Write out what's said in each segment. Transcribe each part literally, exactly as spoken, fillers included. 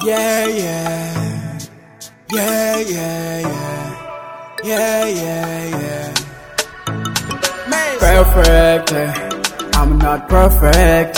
Yeah, yeah, yeah, yeah, yeah, yeah, yeah, yeah. Perfect, I'm not perfect.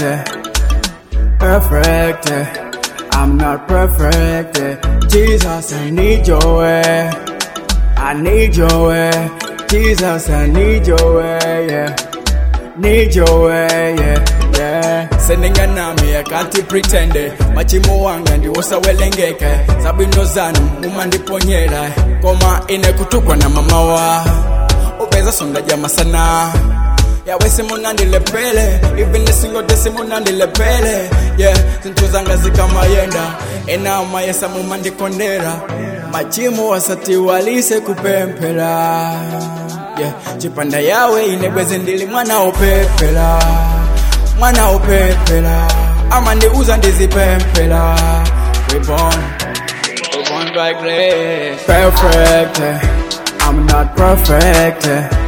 Perfect, I'm not perfect. Jesus, I need your way. I need your way. Jesus, I need your way, yeah. Need your way, yeah, yeah. Sendinga nami I can't pretend it. Machimo wanga ndiwosa welengeke. Sabino zanu mumandiponyela. Koma ine kutukwa na mama wa Obeza songa jama sana. Yawe simunandile pele. Even the single day simunandile pele. Yeah, zintuzanga zikama yenda. Ena mayesa mumandikondera. Machimo wasati walise kupempela. Yeah, chipanda yawe inebweze ndili mwana opepela. Mwana opepela. Amande uza ndizi pempela. We born, we born by grace. Perfect, I'm not perfect.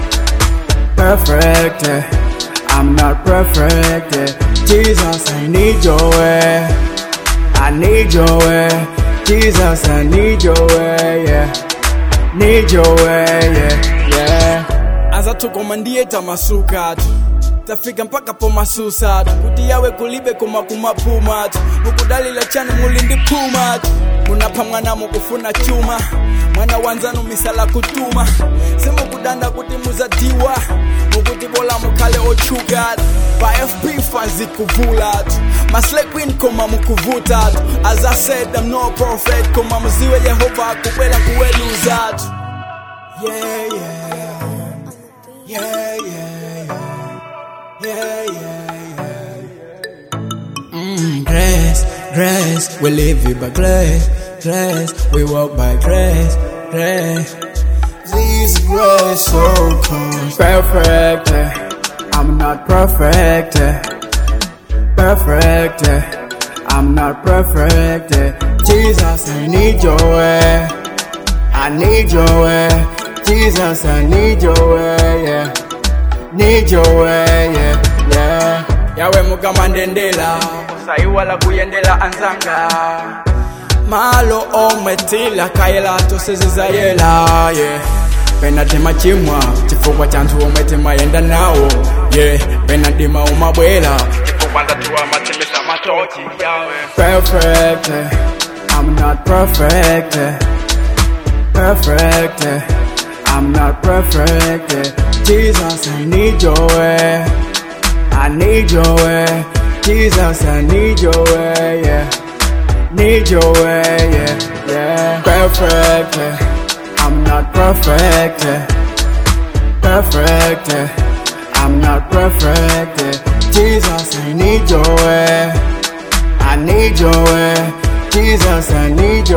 Perfect, I'm not perfect. Jesus, I need your way. I need your way. Jesus, I need your way, yeah. Need your way, yeah, yeah. Aza tukomandie tamasukatu. Tafika mpaka po masusatu. Kuti yawe kulibe kuma kumapumatu. Mukudalila chanu mulindi pumatu. Munapa mwana mukufuna chuma. Mwana wanzanu misala kutuma. Simu kudanda kuti muzadiwa. Mukuti bola mukale ochugat. Ba F P fazi kuvulatu. Masle queen koma mukuvutatu. As I said, I'm not perfect. Koma muziwe Yehova kuwela kuweluzatu. Yeah, yeah, yeah, yeah, yeah, yeah, yeah. Mm, grace, grace, we live it by grace, grace, we walk by grace, grace. This grace so cold. Perfect, I'm not perfect. Perfect, I'm not perfect. Jesus, I need your way. I need your way. Jesus, I need your way, yeah. Need your way, yeah, yeah. Yawe mugamandendela, usaiwala kuyendela anzanga. Malo ometila kaela tosezizayela, yeah. Penadima chimwa, chifukwa chantu ometima yenda nawo, yeah. Penadima umabwela, chifukwa tuwa matimisa matochi, yawe. Perfect, I'm not perfect. Perfect, I'm not perfect. Jesus, I need your way. I need your way. Jesus, I need your way, yeah. Need your way, yeah, yeah. Perfect, I'm not perfect. Perfect, I'm not perfect. Jesus, I need your way. I need your way. Jesus, I need